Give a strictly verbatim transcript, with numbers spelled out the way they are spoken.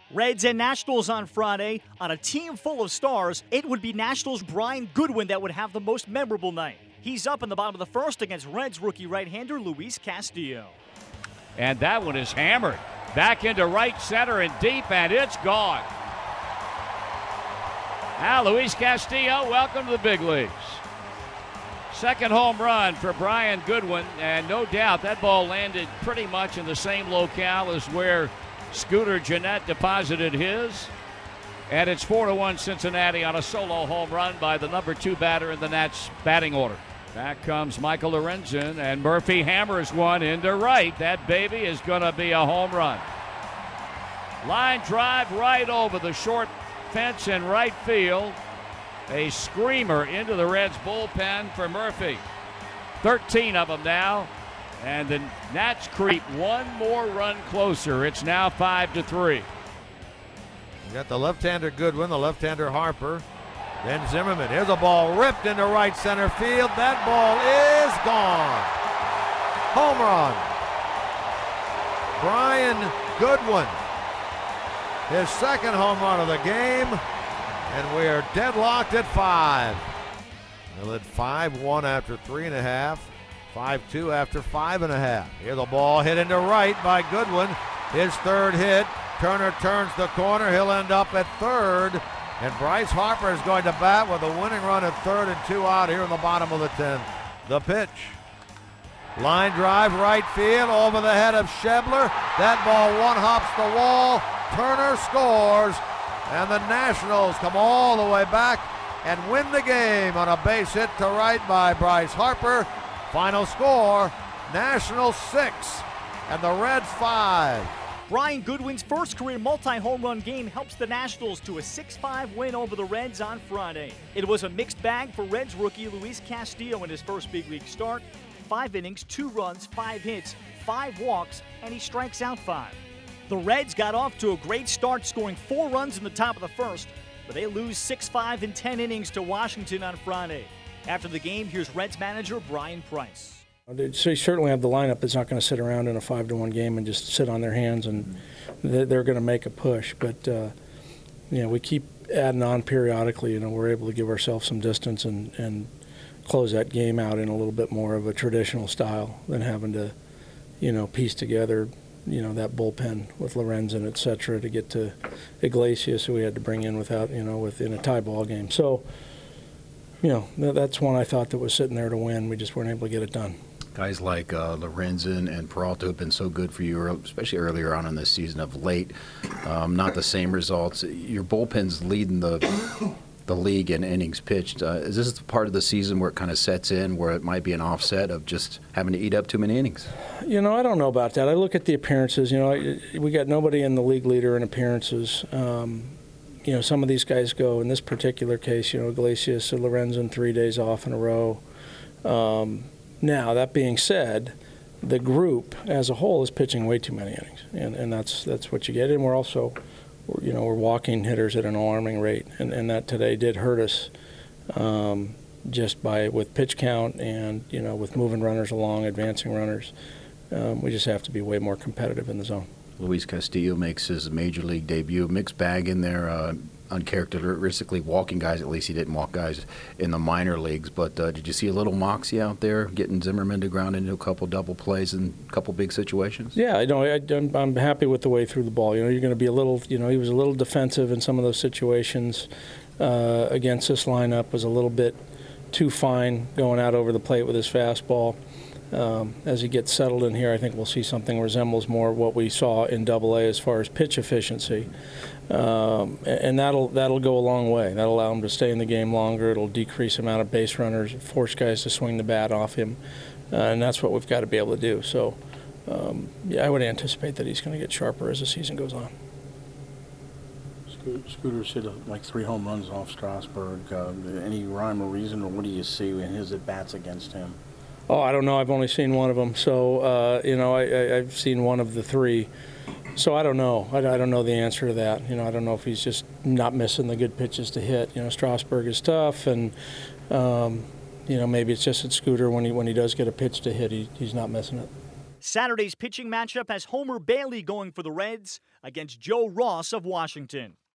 Reds and Nationals on Friday. On a team full of stars, it would be Nationals' Brian Goodwin that would have the most memorable night. He's up in the bottom of the first against Reds rookie right-hander Luis Castillo. And that one is hammered. Back into right center and deep, and it's gone. Now Luis Castillo, welcome to the big leagues. Second home run for Brian Goodwin, and no doubt that ball landed pretty much in the same locale as where Scooter Gennett deposited his. And it's four to one Cincinnati on a solo home run by the number two batter in the Nats batting order. Back comes Michael Lorenzen, and Murphy hammers one into right. That baby is going to be a home run. Line drive right over the short fence in right field. A screamer into the Reds bullpen for Murphy. thirteen of them now, and the Nats creep one more run closer. It's now five to three. You got the left-hander Goodwin, the left-hander Harper, then Zimmerman. Here's a ball ripped into right center field. That ball is gone. Home run. Brian Goodwin. His second home run of the game. And we are deadlocked at five. They led five one after three and a half, five two after five and a half. Here's the ball hit into right by Goodwin. His third hit. Turner turns the corner. He'll end up at third. And Bryce Harper is going to bat with a winning run at third and two out here in the bottom of the tenth. The pitch. Line drive right field over the head of Schebler. That ball one hops the wall. Turner scores. And the Nationals come all the way back and win the game on a base hit to right by Bryce Harper. Final score, Nationals six and the Reds five. Brian Goodwin's first career multi-home run game helps the Nationals to a six five win over the Reds on Friday. It was a mixed bag for Reds rookie Luis Castillo in his first big league start. Five innings, two runs, five hits, five walks, and he strikes out five. The Reds got off to a great start, scoring four runs in the top of the first, but they lose six five in ten innings to Washington on Friday. After the game, here's Reds manager Brian Price. They certainly have the lineup that's not going to sit around in a five to one game and just sit on their hands, and they're going to make a push. But uh, you know, we keep adding on periodically. You know, we're able to give ourselves some distance and, and close that game out in a little bit more of a traditional style than having to, you know, piece together, you know, that bullpen with Lorenzen, et cetera, to get to Iglesias, who we had to bring in without, you know, within a tie ball game. So, you know, that's one I thought that was sitting there to win. We just weren't able to get it done. Guys like uh, Lorenzen and Peralta have been so good for you, especially earlier on in this season. Of late, um, not the same results. Your bullpen's leading the the league in innings pitched. Uh, is this part of the season where it kind of sets in, where it might be an offset of just having to eat up too many innings? You know, I don't know about that. I look at the appearances. You know, we got nobody in the league leader in appearances. Um, you know, some of these guys go, in this particular case, you know, Iglesias and Lorenzen, three days off in a row. Um, now, that being said, the group as a whole is pitching way too many innings, and, and that's that's what you get. And we're also, you know, we're walking hitters at an alarming rate, and, and that today did hurt us um, just by with pitch count and, you know, with moving runners along, advancing runners. Um, we just have to be way more competitive in the zone. Luis Castillo makes his major league debut. Mixed bag in there, uh, uncharacteristically walking guys. At least he didn't walk guys in the minor leagues. But uh, did you see a little moxie out there, getting Zimmerman to ground into a couple double plays and a couple big situations? Yeah, I know. I, I'm happy with the way through the ball. You know, you're going to be a little. You know, he was a little defensive in some of those situations uh, against this lineup. Was a little bit too fine going out over the plate with his fastball. Um, as he gets settled in here, I think we'll see something resembles more what we saw in Double A as far as pitch efficiency, um, and that'll that'll go a long way. That'll allow him to stay in the game longer. It'll decrease the amount of base runners, force guys to swing the bat off him, uh, and that's what we've got to be able to do. So, um, yeah, I would anticipate that he's going to get sharper as the season goes on. Scooter's hit like three home runs off Strasburg. Uh, any rhyme or reason, or what do you see in his at-bats against him? Oh, I don't know. I've only seen one of them. So, uh, you know, I, I, I've seen one of the three. So I don't know. I, I don't know the answer to that. You know, I don't know if he's just not missing the good pitches to hit. You know, Strasburg is tough, and, um, you know, maybe it's just at Scooter when he when he does get a pitch to hit, he, he's not missing it. Saturday's pitching matchup has Homer Bailey going for the Reds against Joe Ross of Washington.